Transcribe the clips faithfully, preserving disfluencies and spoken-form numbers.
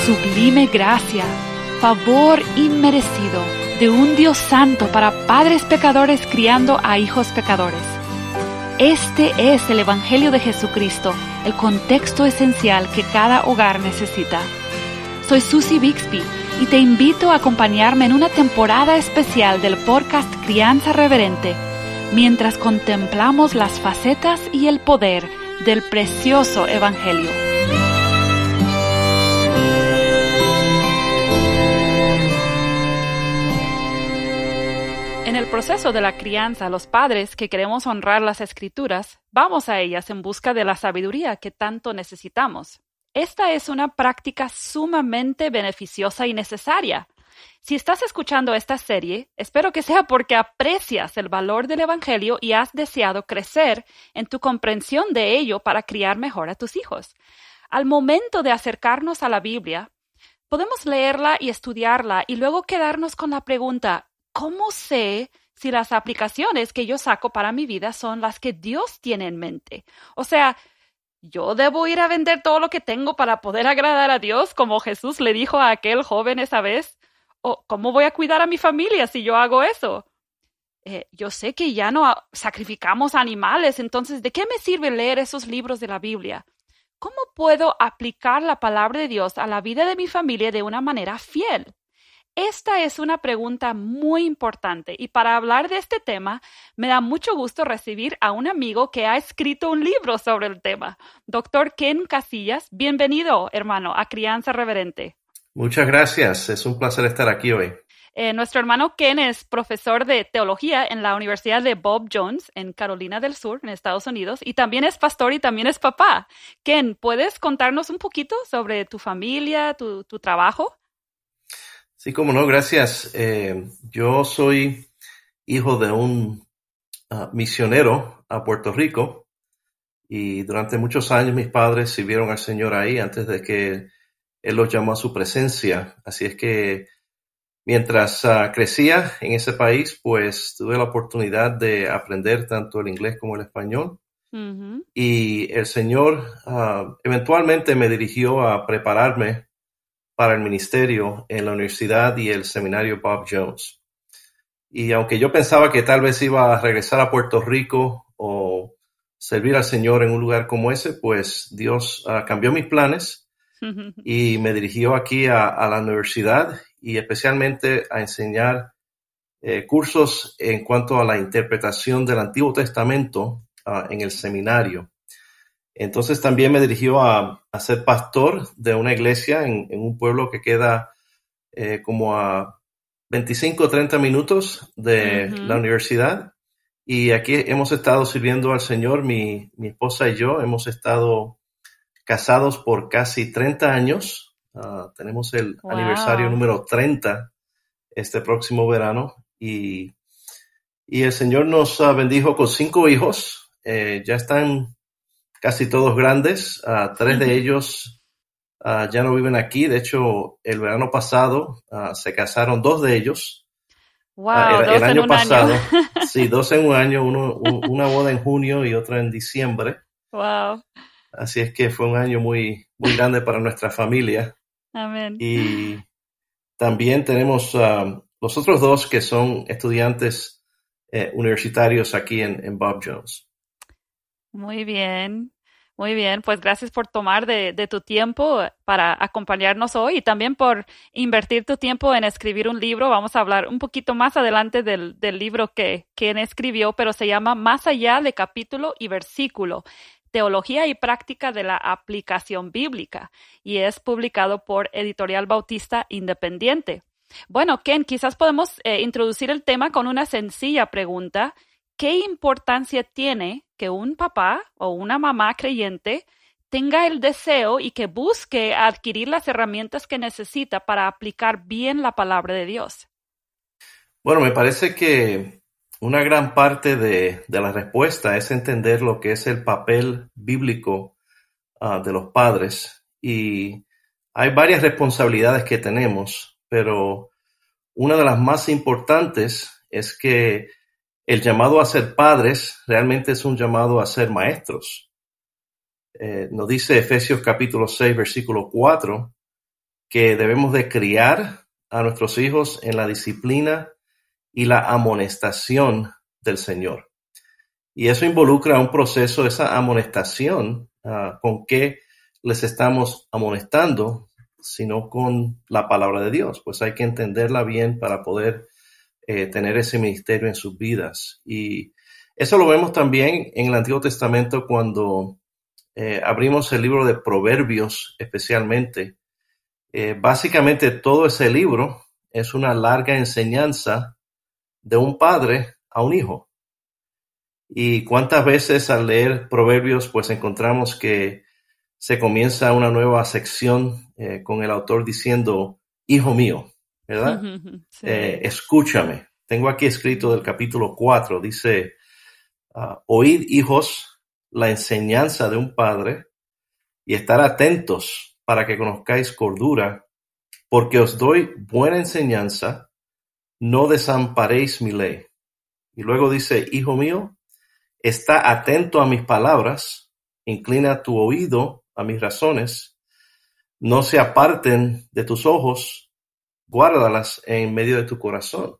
sublime gracia, favor inmerecido de un Dios santo para padres pecadores criando a hijos pecadores. Este es el Evangelio de Jesucristo, el contexto esencial que cada hogar necesita. Soy Susie Bixby y te invito a acompañarme en una temporada especial del podcast Crianza Reverente, mientras contemplamos las facetas y el poder del precioso Evangelio. En el proceso de la crianza, los padres que queremos honrar las Escrituras, vamos a ellas en busca de la sabiduría que tanto necesitamos. Esta es una práctica sumamente beneficiosa y necesaria. Si estás escuchando esta serie, espero que sea porque aprecias el valor del Evangelio y has deseado crecer en tu comprensión de ello para criar mejor a tus hijos. Al momento de acercarnos a la Biblia, podemos leerla y estudiarla y luego quedarnos con la pregunta: ¿cómo sé si las aplicaciones que yo saco para mi vida son las que Dios tiene en mente? O sea, ¿yo debo ir a vender todo lo que tengo para poder agradar a Dios, como Jesús le dijo a aquel joven esa vez? ¿O cómo voy a cuidar a mi familia si yo hago eso? Eh, yo sé que ya no sacrificamos animales, entonces, ¿de qué me sirve leer esos libros de la Biblia? ¿Cómo puedo aplicar la palabra de Dios a la vida de mi familia de una manera fiel? Esta es una pregunta muy importante y para hablar de este tema me da mucho gusto recibir a un amigo que ha escrito un libro sobre el tema. Doctor Ken Casillas, bienvenido, hermano, a Crianza Reverente. Muchas gracias, es un placer estar aquí hoy. Eh, nuestro hermano Ken es profesor de teología en la Universidad de Bob Jones en Carolina del Sur, en Estados Unidos, y también es pastor y también es papá. Ken, ¿puedes contarnos un poquito sobre tu familia, tu, tu trabajo? Sí, cómo no, gracias. Eh, yo soy hijo de un uh, misionero a Puerto Rico y durante muchos años mis padres sirvieron al Señor ahí antes de que Él los llamó a su presencia. Así es que mientras uh, crecía en ese país, pues tuve la oportunidad de aprender tanto el inglés como el español. Uh-huh. Y el Señor uh, eventualmente me dirigió a prepararme para el ministerio en la universidad y el seminario Bob Jones. Y aunque yo pensaba que tal vez iba a regresar a Puerto Rico o servir al Señor en un lugar como ese, pues Dios uh, cambió mis planes y me dirigió aquí a, a la universidad y especialmente a enseñar eh, cursos en cuanto a la interpretación del Antiguo Testamento uh, en el seminario. Entonces también me dirigió a, a ser pastor de una iglesia en, en un pueblo que queda eh, como a veinticinco o treinta minutos de uh-huh. la universidad. Y aquí hemos estado sirviendo al Señor, mi, mi esposa y yo. Hemos estado casados por casi treinta años. Uh, tenemos el wow. aniversario número treinta este próximo verano. Y, y el Señor nos uh, bendijo con cinco hijos. Eh, ya están casi todos grandes, uh, tres de ellos uh, ya no viven aquí. De hecho, el verano pasado uh, se casaron dos de ellos. Wow, uh, el, dos el año en un pasado, año. Sí, dos en un año, uno, un, una boda en junio y otra en diciembre. Wow. Así es que fue un año muy, muy grande para nuestra familia. Amén. Y también tenemos uh, los otros dos que son estudiantes eh, universitarios aquí en, en Bob Jones. Muy bien, muy bien. Pues gracias por tomar de, de tu tiempo para acompañarnos hoy y también por invertir tu tiempo en escribir un libro. Vamos a hablar un poquito más adelante del, del libro que quien escribió, pero se llama Más allá de capítulo y versículo, Teología y Práctica de la Aplicación Bíblica, y es publicado por Editorial Bautista Independiente. Bueno, Ken, quizás podemos eh, introducir el tema con una sencilla pregunta. ¿Qué importancia tiene que un papá o una mamá creyente tenga el deseo y que busque adquirir las herramientas que necesita para aplicar bien la palabra de Dios? Bueno, me parece que una gran parte de, de la respuesta es entender lo que es el papel bíblico uh, de los padres. Y hay varias responsabilidades que tenemos, pero una de las más importantes es que el llamado a ser padres realmente es un llamado a ser maestros. Eh, nos dice Efesios capítulo seis, versículo cuatro, que debemos de criar a nuestros hijos en la disciplina y la amonestación del Señor. Y eso involucra un proceso, esa amonestación, uh, con qué les estamos amonestando, sino con la palabra de Dios. Pues hay que entenderla bien para poder eh, tener ese ministerio en sus vidas. Y eso lo vemos también en el Antiguo Testamento cuando eh, abrimos el libro de Proverbios especialmente. Eh, básicamente todo ese libro es una larga enseñanza de un padre a un hijo. Y cuántas veces al leer Proverbios pues encontramos que se comienza una nueva sección eh, con el autor diciendo, hijo mío, ¿verdad? Sí. Eh, escúchame. Tengo aquí escrito del capítulo cuatro, dice, uh, oíd hijos la enseñanza de un padre y estar atentos para que conozcáis cordura, porque os doy buena enseñanza, no desamparéis mi ley. Y luego dice, hijo mío, está atento a mis palabras, inclina tu oído a mis razones, no se aparten de tus ojos, guárdalas en medio de tu corazón.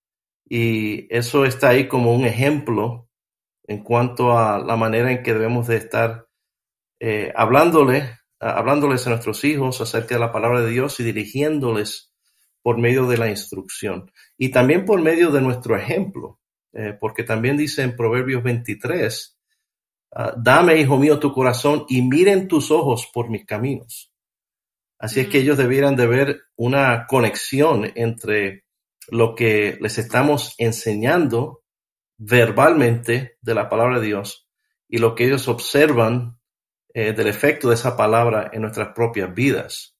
Y eso está ahí como un ejemplo en cuanto a la manera en que debemos de estar eh, hablándole, hablándoles a nuestros hijos acerca de la palabra de Dios y dirigiéndoles por medio de la instrucción. Y también por medio de nuestro ejemplo, eh, porque también dice en Proverbios veintitrés, Uh, dame, hijo mío, tu corazón y miren tus ojos por mis caminos. Así mm. es que ellos debieran de ver una conexión entre lo que les estamos enseñando verbalmente de la palabra de Dios y lo que ellos observan eh, del efecto de esa palabra en nuestras propias vidas.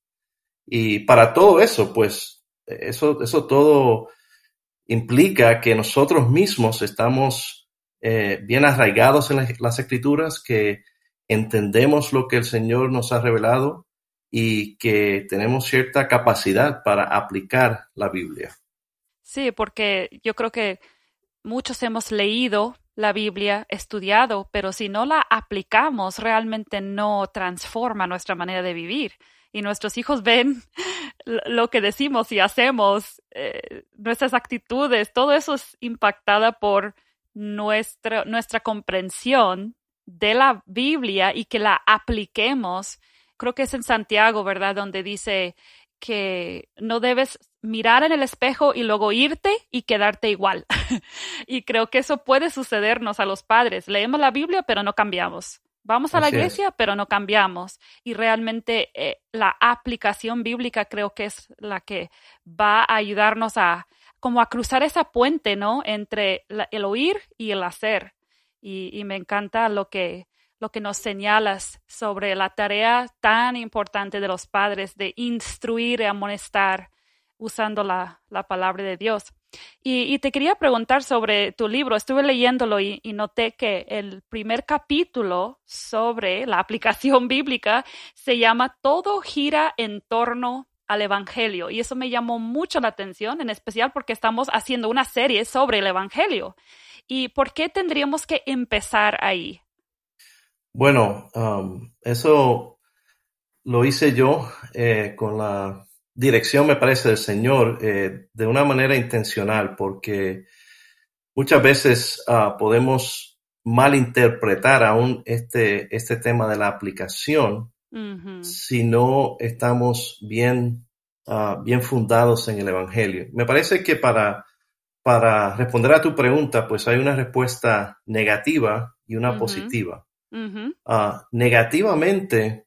Y para todo eso, pues, eso, eso todo implica que nosotros mismos estamos Eh, bien arraigados en las, las escrituras, que entendemos lo que el Señor nos ha revelado y que tenemos cierta capacidad para aplicar la Biblia. Sí, porque yo creo que muchos hemos leído la Biblia, estudiado, pero si no la aplicamos, realmente no transforma nuestra manera de vivir. Y nuestros hijos ven lo que decimos y hacemos, eh, nuestras actitudes, todo eso es impactada por Nuestra, nuestra comprensión de la Biblia y que la apliquemos. Creo que es en Santiago, ¿verdad? Donde dice que no debes mirar en el espejo y luego irte y quedarte igual. Y creo que eso puede sucedernos a los padres. Leemos la Biblia, pero no cambiamos. Vamos a la iglesia, pero no cambiamos. Y realmente eh, la aplicación bíblica creo que es la que va a ayudarnos a como a cruzar esa puente, ¿no? Entre la, el oír y el hacer. Y, y me encanta lo que, lo que nos señalas sobre la tarea tan importante de los padres de instruir y amonestar usando la, la palabra de Dios. Y, y te quería preguntar sobre tu libro. Estuve leyéndolo y, y noté que el primer capítulo sobre la aplicación bíblica se llama Todo gira en torno al Evangelio. Y eso me llamó mucho la atención, en especial porque estamos haciendo una serie sobre el Evangelio. ¿Y por qué tendríamos que empezar ahí? Bueno, um, eso lo hice yo eh, con la dirección, me parece, del Señor, eh, de una manera intencional, porque muchas veces uh, podemos malinterpretar aún este, este tema de la aplicación uh-huh. si no estamos bien, uh, bien fundados en el Evangelio. Me parece que para, para responder a tu pregunta, pues hay una respuesta negativa y una uh-huh. positiva. Uh-huh. Uh, negativamente,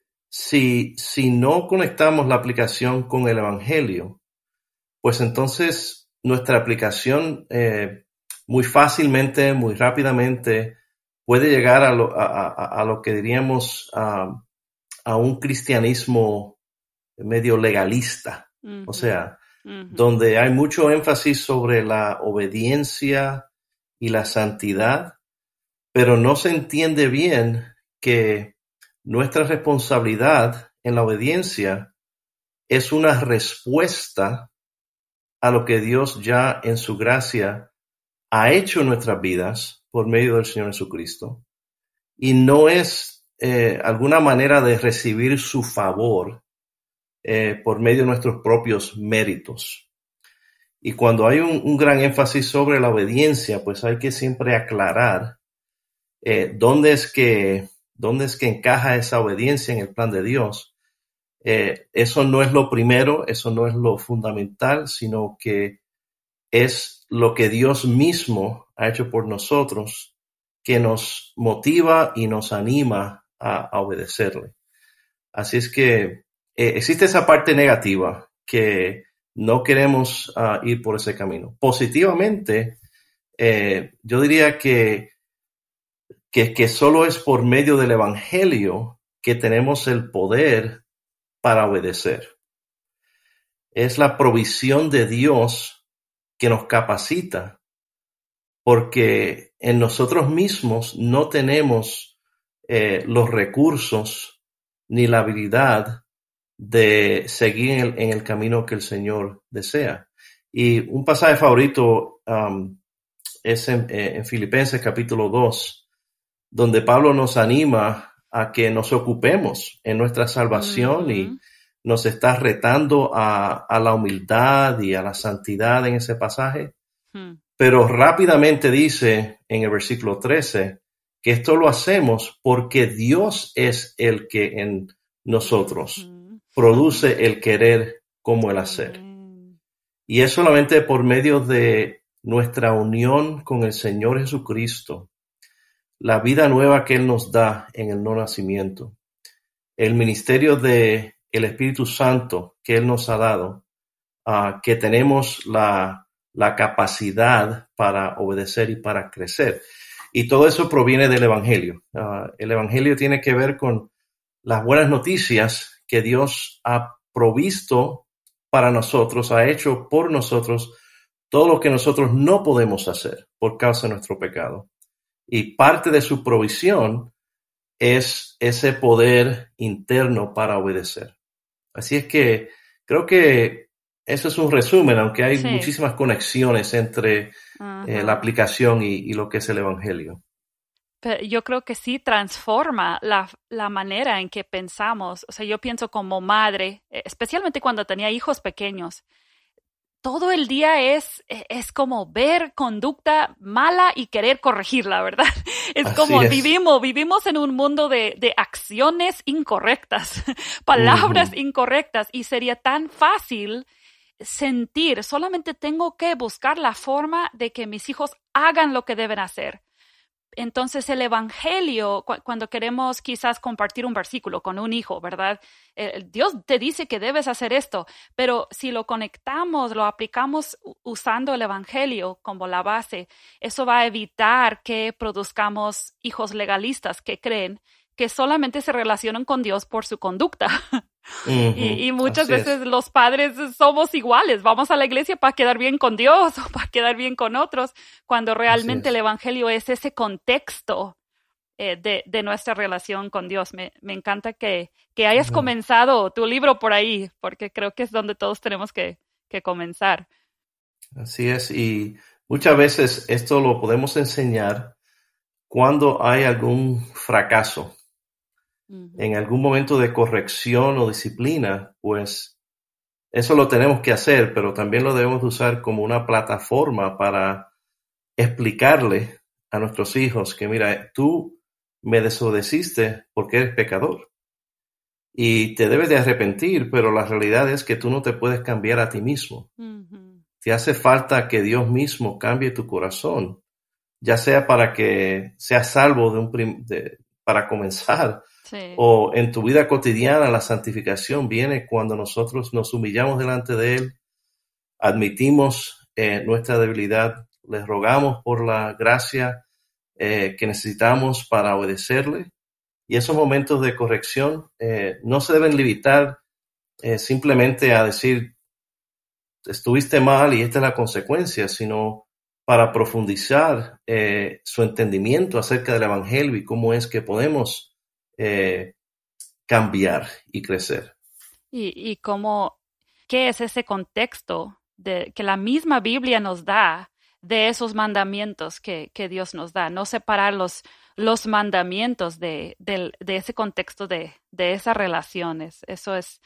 si, si no conectamos la aplicación con el Evangelio, pues entonces nuestra aplicación eh, muy fácilmente, muy rápidamente puede llegar a lo, a, a, a lo que diríamos uh, a un cristianismo medio legalista. Uh-huh. O sea, uh-huh. donde hay mucho énfasis sobre la obediencia y la santidad, pero no se entiende bien que nuestra responsabilidad en la obediencia es una respuesta a lo que Dios ya en su gracia ha hecho en nuestras vidas por medio del Señor Jesucristo, y no es eh, alguna manera de recibir su favor eh, por medio de nuestros propios méritos. Y cuando hay un, un gran énfasis sobre la obediencia, pues hay que siempre aclarar eh, dónde es que, dónde es que encaja esa obediencia en el plan de Dios. Eh, eso no es lo primero, eso no es lo fundamental, sino que es lo que Dios mismo ha hecho por nosotros, que nos motiva y nos anima a, a obedecerle. Así es que eh, existe esa parte negativa, que no queremos uh, ir por ese camino. Positivamente, eh, yo diría que, que, que solo es por medio del Evangelio que tenemos el poder para obedecer. Es la provisión de Dios que nos capacita, porque en nosotros mismos no tenemos eh, los recursos ni la habilidad de seguir en el, en el camino que el Señor desea. Y un pasaje favorito um, es en, en Filipenses capítulo dos, donde Pablo nos anima a que nos ocupemos en nuestra salvación mm-hmm. y nos está retando a, a la humildad y a la santidad en ese pasaje. Mm. Pero rápidamente dice en el versículo trece que esto lo hacemos porque Dios es el que en nosotros mm. produce el querer como el hacer. Mm. Y es solamente por medio de nuestra unión con el Señor Jesucristo, la vida nueva que Él nos da en el no nacimiento, el ministerio de el Espíritu Santo que Él nos ha dado, uh, que tenemos la, la capacidad para obedecer y para crecer. Y todo eso proviene del Evangelio. Uh, el Evangelio tiene que ver con las buenas noticias que Dios ha provisto para nosotros, ha hecho por nosotros todo lo que nosotros no podemos hacer por causa de nuestro pecado. Y parte de su provisión es ese poder interno para obedecer. Así es que creo que eso es un resumen, aunque hay sí. muchísimas conexiones entre uh-huh. eh, la aplicación y, y lo que es el Evangelio. Pero yo creo que sí transforma la, la manera en que pensamos. O sea, yo pienso como madre, especialmente cuando tenía hijos pequeños, todo el día es, es como ver conducta mala y querer corregirla, ¿verdad? Es Así como es. vivimos, vivimos en un mundo de, de acciones incorrectas, palabras uh-huh. incorrectas, y sería tan fácil sentir, solamente tengo que buscar la forma de que mis hijos hagan lo que deben hacer. Entonces el Evangelio, cu- cuando queremos quizás compartir un versículo con un hijo, ¿verdad? Eh, Dios te dice que debes hacer esto, pero si lo conectamos, lo aplicamos usando el Evangelio como la base, eso va a evitar que produzcamos hijos legalistas que creen que solamente se relacionan con Dios por su conducta. Uh-huh. y, y muchas Así veces es. Los padres somos iguales, vamos a la iglesia para quedar bien con Dios o para quedar bien con otros, cuando realmente el Evangelio es ese contexto eh, de, de nuestra relación con Dios. Me, me encanta que, que hayas uh-huh. comenzado tu libro por ahí, porque creo que es donde todos tenemos que, que comenzar. Así es, y muchas veces esto lo podemos enseñar cuando hay algún fracaso. En algún momento de corrección o disciplina, pues eso lo tenemos que hacer, pero también lo debemos usar como una plataforma para explicarle a nuestros hijos que, mira, tú me desobedeciste porque eres pecador y te debes de arrepentir, pero la realidad es que tú no te puedes cambiar a ti mismo. Uh-huh. Te hace falta que Dios mismo cambie tu corazón, ya sea para que seas salvo de un prim- de, para comenzar, sí. o en tu vida cotidiana. La santificación viene cuando nosotros nos humillamos delante de Él, admitimos eh, nuestra debilidad, les rogamos por la gracia eh, que necesitamos para obedecerle, y esos momentos de corrección eh, no se deben limitar eh, simplemente a decir estuviste mal y esta es la consecuencia, sino para profundizar eh, su entendimiento acerca del Evangelio y cómo es que podemos Eh, cambiar y crecer. Y, y cómo, ¿qué es ese contexto de, que la misma Biblia nos da de esos mandamientos que, que Dios nos da? No separar los, los mandamientos de, de, de ese contexto de, de esas relaciones. Eso es,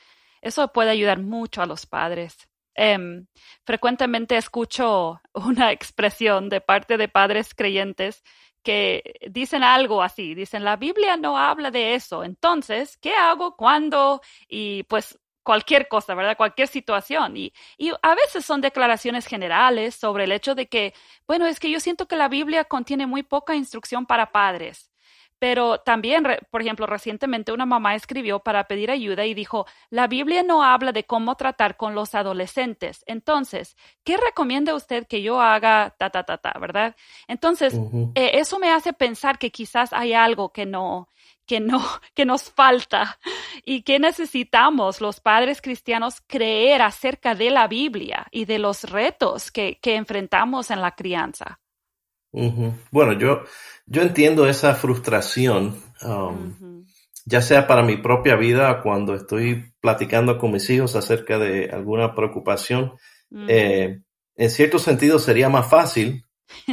Eso puede ayudar mucho a los padres. Um, frecuentemente escucho una expresión de parte de padres creyentes que dicen algo así, dicen, la Biblia no habla de eso, entonces, ¿qué hago? ¿Cuándo? Y pues cualquier cosa, ¿verdad? Cualquier situación. Y, y a veces son declaraciones generales sobre el hecho de que, bueno, es que yo siento que la Biblia contiene muy poca instrucción para padres. Pero también, por ejemplo, recientemente una mamá escribió para pedir ayuda y dijo, la Biblia no habla de cómo tratar con los adolescentes. Entonces, ¿qué recomienda usted que yo haga? Ta, ta, ta, ta, ¿verdad? Entonces, Ujú. eh, eso me hace pensar que quizás hay algo que no, que no, que nos falta y que necesitamos los padres cristianos creer acerca de la Biblia y de los retos que, que enfrentamos en la crianza. Ujú. Bueno, yo, yo entiendo esa frustración, um, Uh-huh. ya sea para mi propia vida, cuando estoy platicando con mis hijos acerca de alguna preocupación. Uh-huh. Eh, en cierto sentido sería más fácil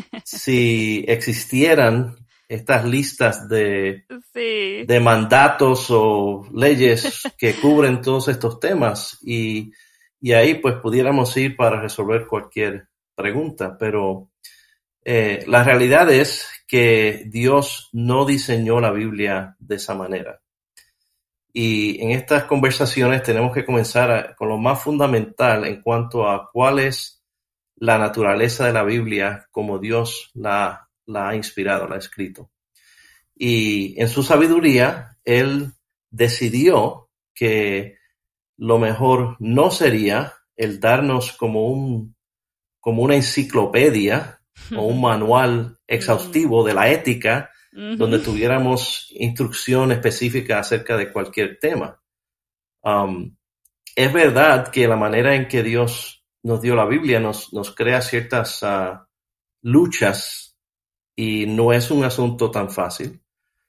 si existieran estas listas de, Sí. de mandatos o leyes que cubren todos estos temas y, y ahí pues pudiéramos ir para resolver cualquier pregunta, pero Eh, la realidad es que Dios no diseñó la Biblia de esa manera. Y en estas conversaciones tenemos que comenzar a, con lo más fundamental en cuanto a cuál es la naturaleza de la Biblia como Dios la, la ha inspirado, la ha escrito. Y en su sabiduría, Él decidió que lo mejor no sería el darnos como un, como una enciclopedia o un manual exhaustivo de la ética, uh-huh. donde tuviéramos instrucción específica acerca de cualquier tema. Um, es verdad que la manera en que Dios nos dio la Biblia nos, nos crea ciertas uh, luchas y no es un asunto tan fácil,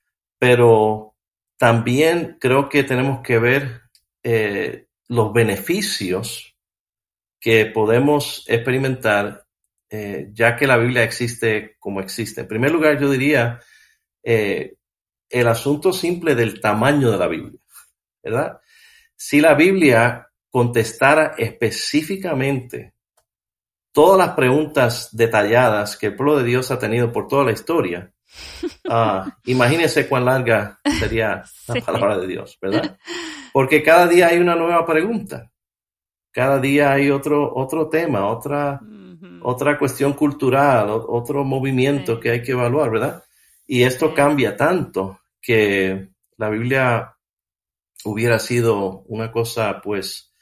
pero también creo que tenemos que ver eh, los beneficios que podemos experimentar Eh, ya que la Biblia existe como existe. En primer lugar, yo diría eh, el asunto simple del tamaño de la Biblia, ¿verdad? Si la Biblia contestara específicamente todas las preguntas detalladas que el pueblo de Dios ha tenido por toda la historia, uh, imagínense cuán larga sería la Sí. palabra de Dios, ¿verdad? Porque cada día hay una nueva pregunta. Cada día hay otro, otro tema, otra... Uh-huh. otra cuestión cultural, otro movimiento Sí. que hay que evaluar, ¿verdad? Y esto Sí. cambia tanto que la Biblia hubiera sido una cosa, pues,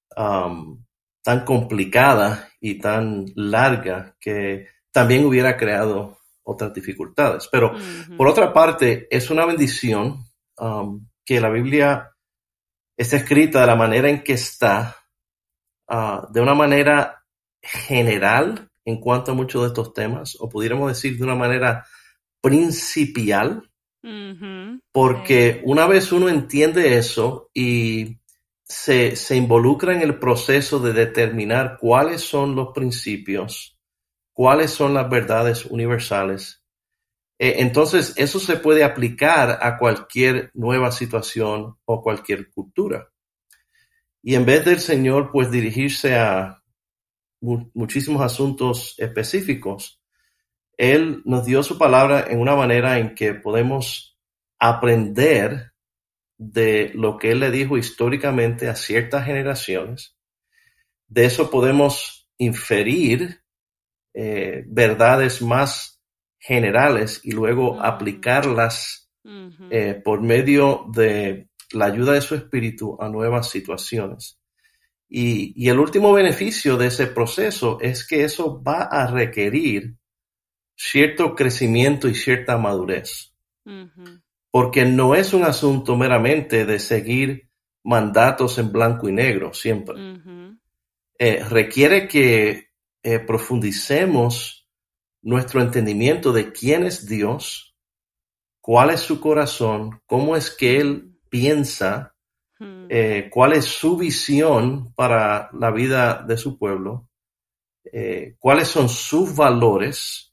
um, tan complicada y tan larga que también hubiera creado otras dificultades. Pero, uh-huh. por otra parte, es una bendición um, que la Biblia esté escrita de la manera en que está, uh, de una manera general en cuanto a muchos de estos temas, o pudiéramos decir de una manera principial, uh-huh. porque Sí. una vez uno entiende eso y se, se involucra en el proceso de determinar cuáles son los principios, cuáles son las verdades universales, eh, entonces eso se puede aplicar a cualquier nueva situación o cualquier cultura. Y en vez del Señor, pues dirigirse a muchísimos asuntos específicos, Él nos dio su palabra en una manera en que podemos aprender de lo que Él le dijo históricamente a ciertas generaciones. De eso podemos inferir eh, verdades más generales y luego uh-huh. aplicarlas uh-huh. eh, por medio de la ayuda de su espíritu a nuevas situaciones. Y, y el último beneficio de ese proceso es que eso va a requerir cierto crecimiento y cierta madurez. Uh-huh. Porque no es un asunto meramente de seguir mandatos en blanco y negro siempre. Uh-huh. Eh, requiere que eh, profundicemos nuestro entendimiento de quién es Dios, cuál es su corazón, cómo es que Él piensa, Eh, cuál es su visión para la vida de su pueblo, eh, cuáles son sus valores,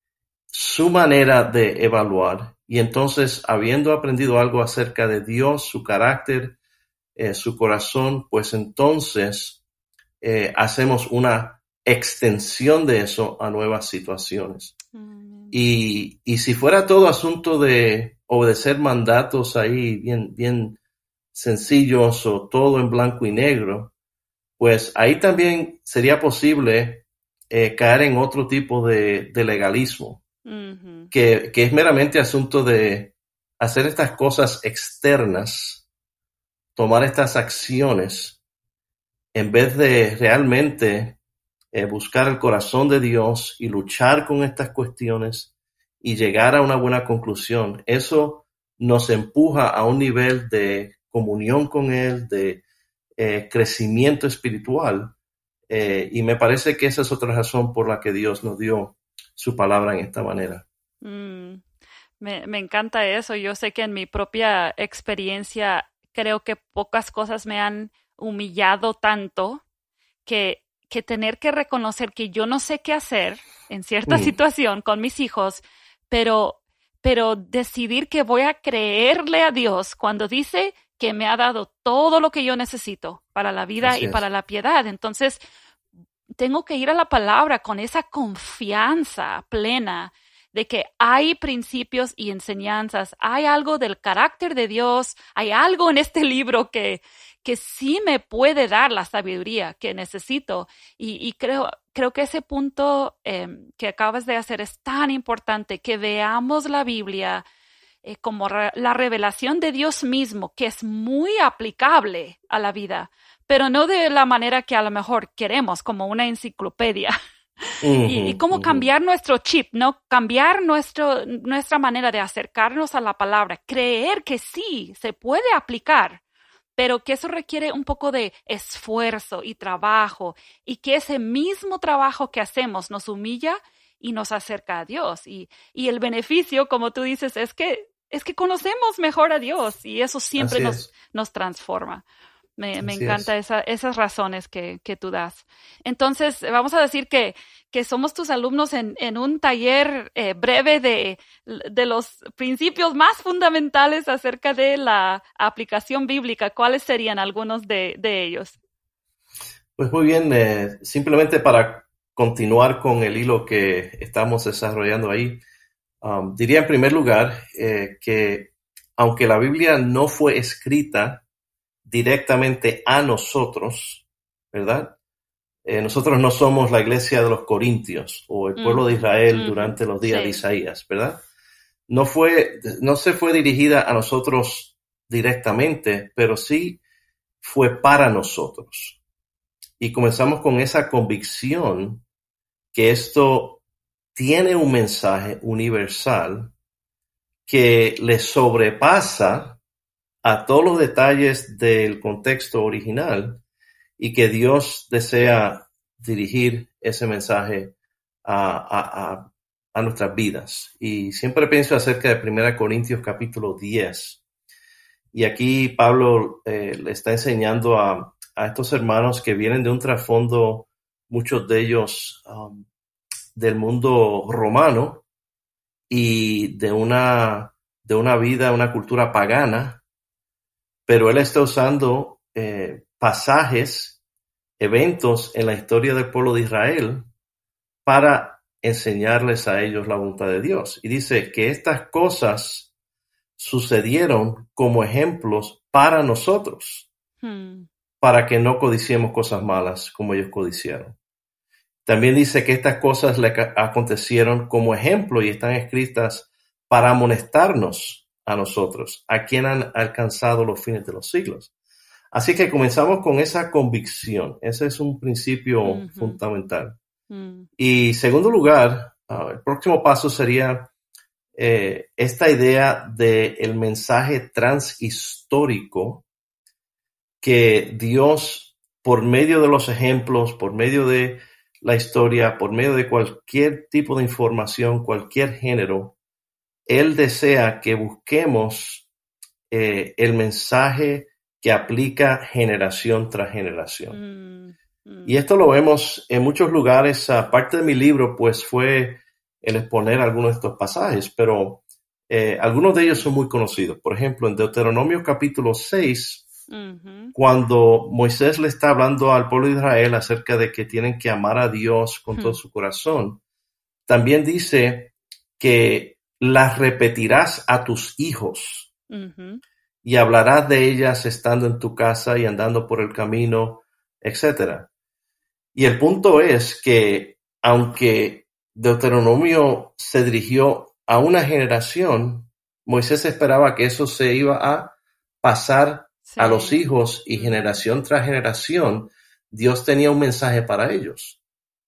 su manera de evaluar. Y entonces, habiendo aprendido algo acerca de Dios, su carácter, eh, su corazón, pues entonces eh, hacemos una extensión de eso a nuevas situaciones. Mm. Y, y si fuera todo asunto de obedecer mandatos ahí bien, bien sencillos o todo en blanco y negro, pues ahí también sería posible eh, caer en otro tipo de, de legalismo, uh-huh. que, que es meramente asunto de hacer estas cosas externas, tomar estas acciones, en vez de realmente eh, buscar el corazón de Dios y luchar con estas cuestiones y llegar a una buena conclusión. Eso nos empuja a un nivel de comunión con Él, de eh, crecimiento espiritual. Eh, y me parece que esa es otra razón por la que Dios nos dio su palabra en esta manera. Mm, me, me encanta eso. Yo sé que en mi propia experiencia creo que pocas cosas me han humillado tanto que, que tener que reconocer que yo no sé qué hacer en cierta mm. situación con mis hijos, pero, pero decidir que voy a creerle a Dios cuando dice que me ha dado todo lo que yo necesito para la vida Así y es. Para la piedad. Entonces, tengo que ir a la palabra con esa confianza plena de que hay principios y enseñanzas, hay algo del carácter de Dios, hay algo en este libro que, que sí me puede dar la sabiduría que necesito. Y, y creo, creo que ese punto eh, que acabas de hacer es tan importante, que veamos la Biblia eh, como re- la revelación de Dios mismo, que es muy aplicable a la vida, pero no de la manera que a lo mejor queremos, como una enciclopedia. Uh-huh, y, y cómo uh-huh. cambiar nuestro chip, ¿no? Cambiar nuestro, nuestra manera de acercarnos a la palabra, creer que sí, se puede aplicar, pero que eso requiere un poco de esfuerzo y trabajo, y que ese mismo trabajo que hacemos nos humilla y nos acerca a Dios. Y, y el beneficio, como tú dices, es que, es que conocemos mejor a Dios, y eso siempre nos, nos transforma. Me, me encanta esa, esas razones que, que tú das. Entonces, vamos a decir que, que somos tus alumnos en, en un taller eh, breve de, de los principios más fundamentales acerca de la aplicación bíblica. ¿Cuáles serían algunos de, de ellos? Pues muy bien, eh, simplemente para continuar con el hilo que estamos desarrollando ahí, um, diría en primer lugar eh, que aunque la Biblia no fue escrita directamente a nosotros, ¿verdad? Eh, nosotros no somos la iglesia de los Corintios o el pueblo mm, de Israel mm, durante los días sí. de Isaías, ¿verdad? No fue, no se fue dirigida a nosotros directamente, pero sí fue para nosotros. Y comenzamos con esa convicción que esto tiene un mensaje universal que le sobrepasa a todos los detalles del contexto original y que Dios desea dirigir ese mensaje a, a, a, a nuestras vidas. Y siempre pienso acerca de primera Corintios capítulo diez. Y aquí Pablo eh, le está enseñando a, a estos hermanos que vienen de un trasfondo, muchos de ellos um, del mundo romano y de una, de una vida, una cultura pagana, pero él está usando eh, pasajes, eventos en la historia del pueblo de Israel para enseñarles a ellos la voluntad de Dios. Y dice que estas cosas sucedieron como ejemplos para nosotros, hmm. para que no codiciemos cosas malas como ellos codiciaron. También dice que estas cosas le acontecieron como ejemplo y están escritas para amonestarnos a nosotros, a quien han alcanzado los fines de los siglos. Así que comenzamos con esa convicción. Ese es un principio uh-huh. fundamental. Uh-huh. Y segundo lugar, uh, el próximo paso sería eh, esta idea del mensaje transhistórico que Dios, por medio de los ejemplos, por medio de la historia, por medio de cualquier tipo de información, cualquier género, Él desea que busquemos eh, el mensaje que aplica generación tras generación. Mm, mm. Y esto lo vemos en muchos lugares. Aparte de mi libro, pues fue el exponer algunos de estos pasajes, pero eh, algunos de ellos son muy conocidos. Por ejemplo, en Deuteronomio capítulo seis, Ujú. Cuando Moisés le está hablando al pueblo de Israel acerca de que tienen que amar a Dios con todo Hmm. su corazón, también dice que las repetirás a tus hijos Ujú. y hablarás de ellas estando en tu casa y andando por el camino, etcétera. Y el punto es que, aunque Deuteronomio se dirigió a una generación, Moisés esperaba que eso se iba a pasar Sí. a los hijos y Ujú. generación tras generación, Dios tenía un mensaje para ellos.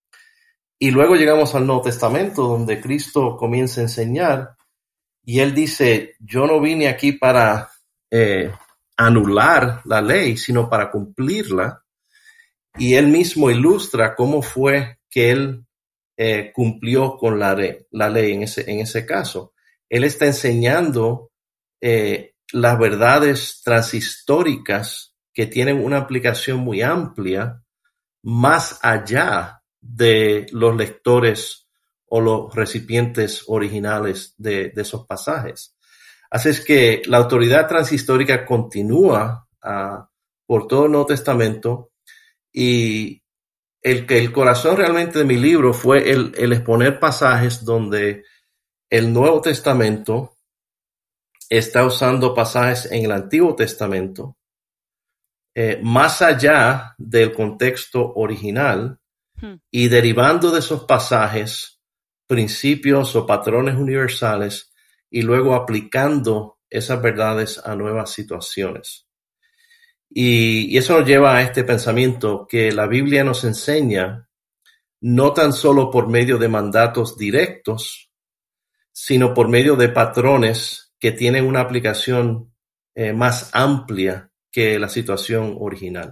Y luego llegamos al Nuevo Testamento, donde Cristo comienza a enseñar y él dice, yo no vine aquí para eh, anular la ley, sino para cumplirla. Y él mismo ilustra cómo fue que él eh, cumplió con la ley, la ley en ese, en ese caso. Él está enseñando eh, las verdades transhistóricas que tienen una aplicación muy amplia más allá de los lectores o los recipientes originales de, de esos pasajes. Así es que la autoridad transhistórica continúa uh, por todo el Nuevo Testamento y el que el corazón realmente de mi libro fue el, el exponer pasajes donde el Nuevo Testamento está usando pasajes en el Antiguo Testamento eh, más allá del contexto original Hmm. y derivando de esos pasajes principios o patrones universales y luego aplicando esas verdades a nuevas situaciones. Y, y eso nos lleva a este pensamiento que la Biblia nos enseña no tan solo por medio de mandatos directos, sino por medio de patrones que tienen una aplicación eh, más amplia que la situación original.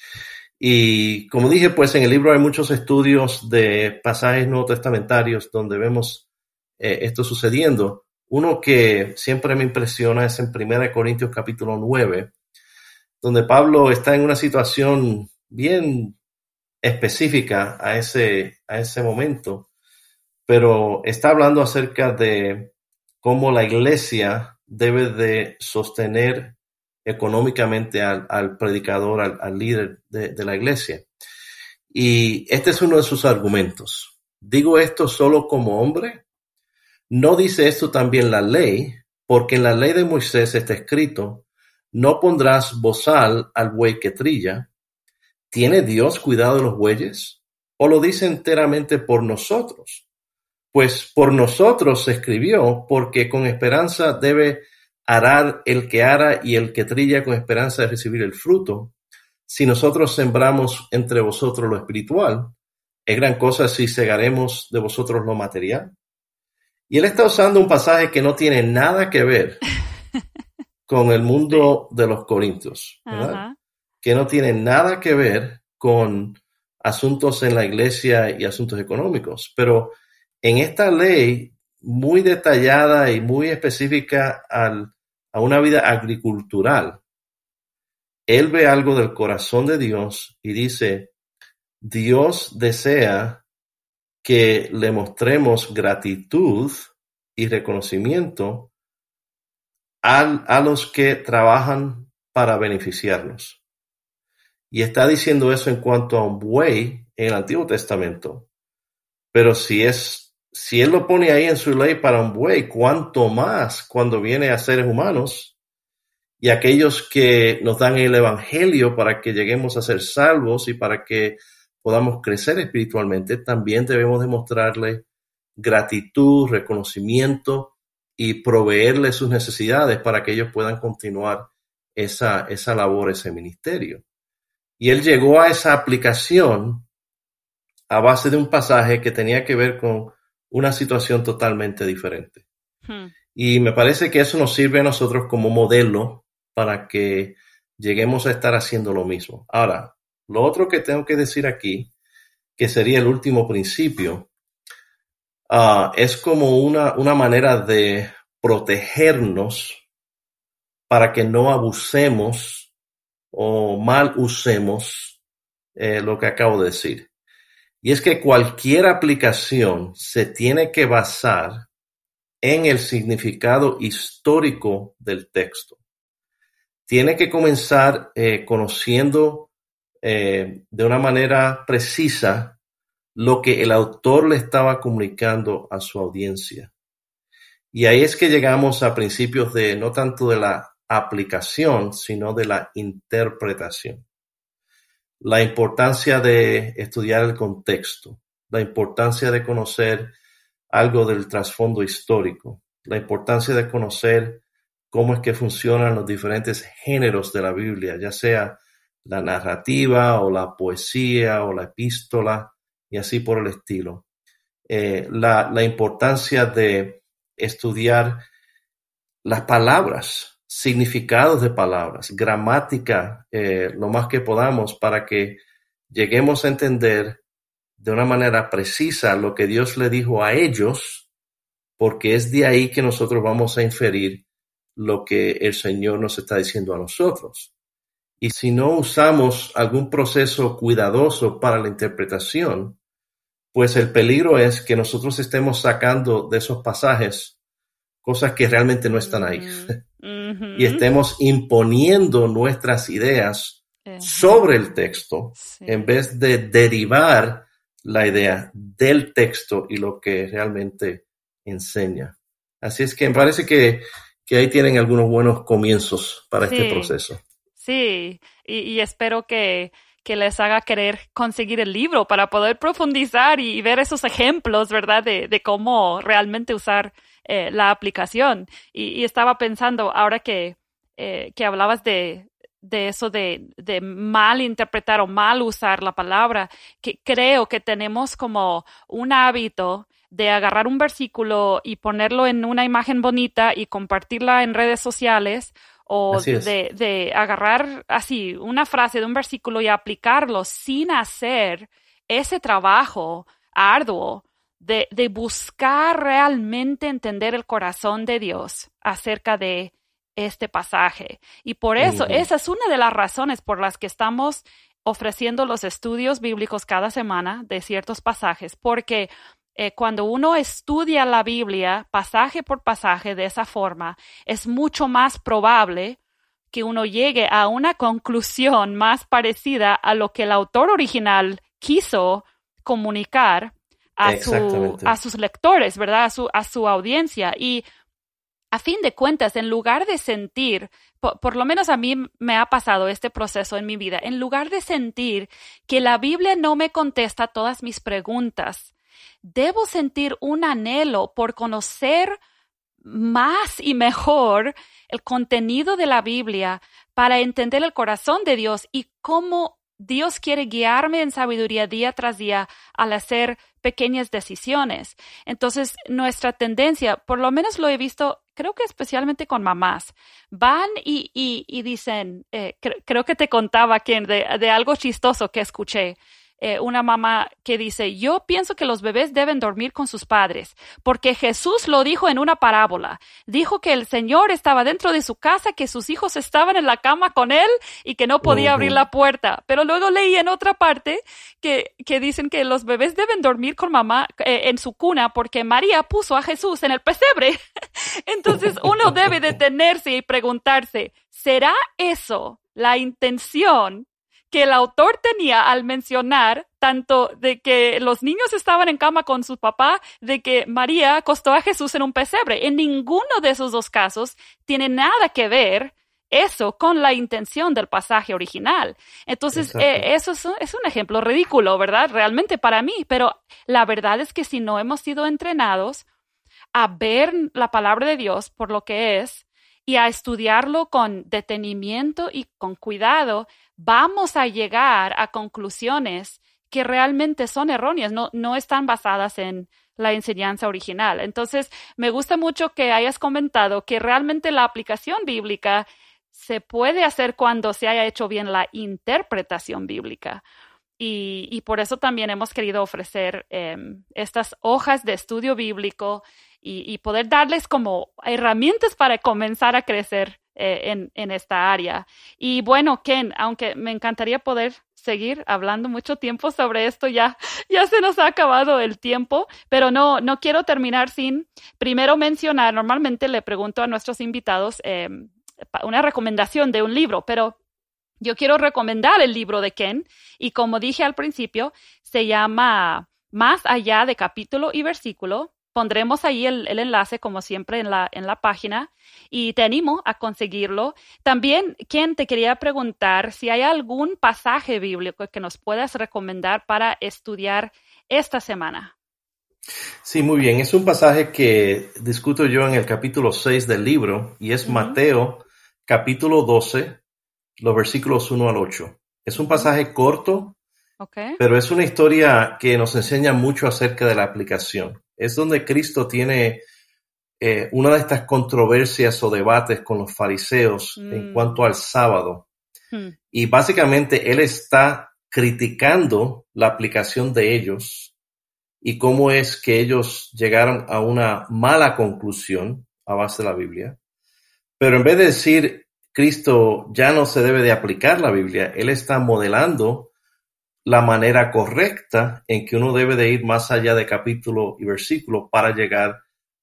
Y como dije, pues en el libro hay muchos estudios de pasajes nuevo testamentarios donde vemos eh, esto sucediendo. Uno que siempre me impresiona es en primera Corintios capítulo nueve, donde Pablo está en una situación bien específica a ese, a ese momento, pero está hablando acerca de cómo la iglesia debe de sostener económicamente al, al predicador, al, al líder de, de la iglesia. Y este es uno de sus argumentos. ¿Digo esto solo como hombre? ¿No dice esto también la ley? Porque en la ley de Moisés está escrito, no pondrás bozal al buey que trilla. ¿Tiene Dios cuidado de los bueyes? ¿O lo dice enteramente por nosotros? Pues por nosotros se escribió, porque con esperanza debe arar el que ara y el que trilla con esperanza de recibir el fruto. Si nosotros sembramos entre vosotros lo espiritual, es gran cosa si segaremos de vosotros lo material. Y él está usando un pasaje que no tiene nada que ver con el mundo de los Corintios, ¿verdad? Ajá. Que no tiene nada que ver con asuntos en la iglesia y asuntos económicos. Pero en esta ley muy detallada y muy específica al, a una vida agricultural, él ve algo del corazón de Dios y dice, Dios desea que le mostremos gratitud y reconocimiento a, a los que trabajan para beneficiarnos. Y está diciendo eso en cuanto a un buey en el Antiguo Testamento. Pero si es, si él lo pone ahí en su ley para un buey, ¿cuánto más cuando viene a seres humanos y aquellos que nos dan el evangelio para que lleguemos a ser salvos y para que podamos crecer espiritualmente? También debemos demostrarle gratitud, reconocimiento y proveerle sus necesidades para que ellos puedan continuar esa, esa labor, ese ministerio. Y él llegó a esa aplicación a base de un pasaje que tenía que ver con una situación totalmente diferente. Hmm. Y me parece que eso nos sirve a nosotros como modelo para que lleguemos a estar haciendo lo mismo. Ahora, lo otro que tengo que decir aquí, que sería el último principio, uh, es como una, una manera de protegernos para que no abusemos o mal usemos eh, lo que acabo de decir. Y es que cualquier aplicación se tiene que basar en el significado histórico del texto. tiene que comenzar eh, conociendo eh, de una manera precisa lo que el autor le estaba comunicando a su audiencia. Y ahí es que llegamos a principios de no tanto de la aplicación, sino de la interpretación. La importancia de estudiar el contexto, la importancia de conocer algo del trasfondo histórico, la importancia de conocer cómo es que funcionan los diferentes géneros de la Biblia, ya sea la narrativa o la poesía o la epístola y así por el estilo. Eh, la, la importancia de estudiar las palabras, significados de palabras, gramática, eh, lo más que podamos para que lleguemos a entender de una manera precisa lo que Dios le dijo a ellos, porque es de ahí que nosotros vamos a inferir lo que el Señor nos está diciendo a nosotros. Y si no usamos algún proceso cuidadoso para la interpretación, pues el peligro es que nosotros estemos sacando de esos pasajes cosas que realmente no están ahí. Mm-hmm. Y estemos imponiendo nuestras ideas uh-huh. sobre el texto, sí. en vez de derivar la idea del texto y lo que realmente enseña. Así es que me parece que, que ahí tienen algunos buenos comienzos para sí. este proceso. Sí, y, y espero que, que les haga querer conseguir el libro para poder profundizar y, y ver esos ejemplos, ¿verdad?, de, de cómo realmente usar eh, la aplicación. Y, y estaba pensando, ahora que, eh, que hablabas de, de eso de, de mal interpretar o mal usar la palabra, que creo que tenemos como un hábito de agarrar un versículo y ponerlo en una imagen bonita y compartirla en redes sociales, o de, de agarrar así una frase de un versículo y aplicarlo sin hacer ese trabajo arduo de, de buscar realmente entender el corazón de Dios acerca de este pasaje. Y por eso, uh-huh. esa es una de las razones por las que estamos ofreciendo los estudios bíblicos cada semana de ciertos pasajes, porque Eh, cuando uno estudia la Biblia pasaje por pasaje de esa forma, es mucho más probable que uno llegue a una conclusión más parecida a lo que el autor original quiso comunicar a, su, a sus lectores, ¿verdad? A su, a su audiencia. Y a fin de cuentas, en lugar de sentir, por, por lo menos a mí me ha pasado este proceso en mi vida, en lugar de sentir que la Biblia no me contesta todas mis preguntas, debo sentir un anhelo por conocer más y mejor el contenido de la Biblia para entender el corazón de Dios y cómo Dios quiere guiarme en sabiduría día tras día al hacer pequeñas decisiones. Entonces, nuestra tendencia, por lo menos lo he visto, creo que especialmente con mamás, van y, y, y dicen, eh, cre- creo que te contaba que de, de algo chistoso que escuché. Eh, una mamá que dice, yo pienso que los bebés deben dormir con sus padres, porque Jesús lo dijo en una parábola. Dijo que el Señor estaba dentro de su casa, que sus hijos estaban en la cama con él y que no podía uh-huh. abrir la puerta. Pero luego leí en otra parte que, que dicen que los bebés deben dormir con mamá eh, en su cuna porque María puso a Jesús en el pesebre. Entonces uno debe detenerse y preguntarse, ¿será eso la intención que el autor tenía al mencionar tanto de que los niños estaban en cama con su papá, de que María acostó a Jesús en un pesebre? En ninguno de esos dos casos tiene nada que ver eso con la intención del pasaje original. Entonces, eh, eso es un, es un ejemplo ridículo, ¿verdad? Realmente para mí, pero la verdad es que si no hemos sido entrenados a ver la palabra de Dios por lo que es y a estudiarlo con detenimiento y con cuidado, vamos a llegar a conclusiones que realmente son erróneas, no, no están basadas en la enseñanza original. Entonces, me gusta mucho que hayas comentado que realmente la aplicación bíblica se puede hacer cuando se haya hecho bien la interpretación bíblica. Y, y por eso también hemos querido ofrecer eh, estas hojas de estudio bíblico y, y poder darles como herramientas para comenzar a crecer eh, en, en esta área. Y bueno, Ken, aunque me encantaría poder seguir hablando mucho tiempo sobre esto, ya, ya se nos ha acabado el tiempo, pero no, no quiero terminar sin primero mencionar, normalmente le pregunto a nuestros invitados eh, una recomendación de un libro, pero yo quiero recomendar el libro de Ken y como dije al principio, se llama Más allá de capítulo y versículo. Pondremos ahí el, el enlace, como siempre, en la, en la página y te animo a conseguirlo. También, Ken, te quería preguntar si hay algún pasaje bíblico que nos puedas recomendar para estudiar esta semana. Sí, muy bien. Es un pasaje que discuto yo en el capítulo seis del libro y es uh-huh. Mateo, capítulo doce, los versículos uno al ocho. Es un pasaje corto, okay. pero es una historia que nos enseña mucho acerca de la aplicación. Es donde Cristo tiene eh, una de estas controversias o debates con los fariseos mm. en cuanto al sábado. Mm. Y básicamente él está criticando la aplicación de ellos y cómo es que ellos llegaron a una mala conclusión a base de la Biblia. Pero en vez de decir Cristo ya no se debe de aplicar la Biblia, él está modelando la manera correcta en que uno debe de ir más allá de capítulo y versículo para llegar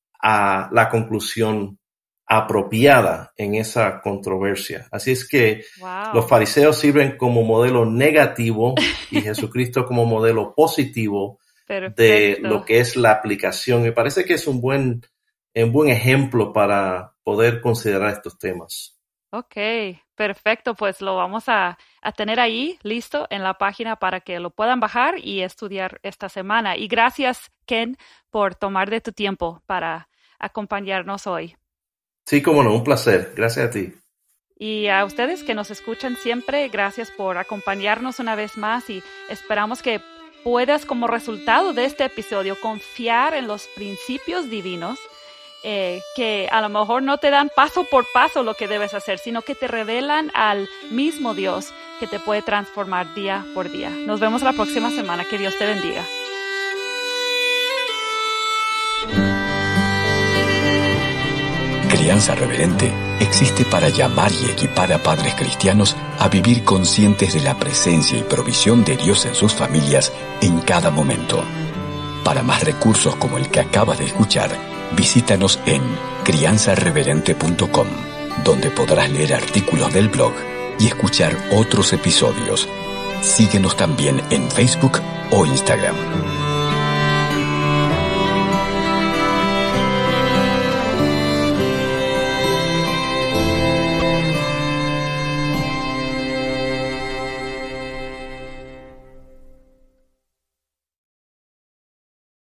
a la conclusión apropiada en esa controversia. Así es que wow. los fariseos sirven como modelo negativo y Jesucristo como modelo positivo Perfecto. De lo que es la aplicación. Me parece que es un buen, un buen ejemplo para poder considerar estos temas. Ok, perfecto. Pues lo vamos a, a tener ahí listo en la página para que lo puedan bajar y estudiar esta semana. Y gracias, Ken, por tomar de tu tiempo para acompañarnos hoy. Sí, cómo no, un placer. Gracias a ti. Y a ustedes que nos escuchan siempre, gracias por acompañarnos una vez más y esperamos que puedas, como resultado de este episodio, confiar en los principios divinos eh, que a lo mejor no te dan paso por paso lo que debes hacer, sino que te revelan al mismo Dios que te puede transformar día por día. Nos vemos la próxima semana. Que Dios te bendiga. Crianza Reverente existe para llamar y equipar a padres cristianos a vivir conscientes de la presencia y provisión de Dios en sus familias en cada momento. Para más recursos como el que acabas de escuchar, visítanos en crianza reverente punto com, donde podrás leer artículos del blog y escuchar otros episodios. Síguenos también en Facebook o Instagram.